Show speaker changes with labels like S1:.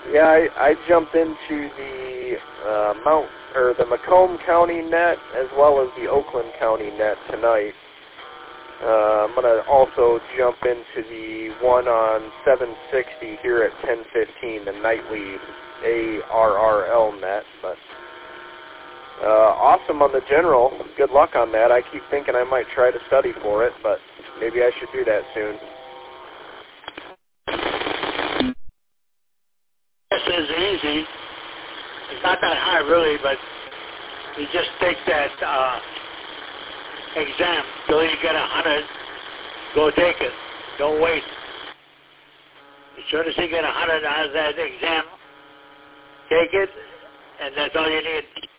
S1: Yeah, I jumped into the the Macomb County net as well as the Oakland County net tonight. I'm going to also jump into the one on 760 here at 10:15, the nightly ARRL net. But awesome on the general. Good luck on that. I keep thinking I might try to study for it, but maybe I should do that soon.
S2: This is easy. It's not that high really, but you just take that exam till you get 100. Go take it. Don't wait. As soon as you get 100 out of that exam, take it, and that's all you need.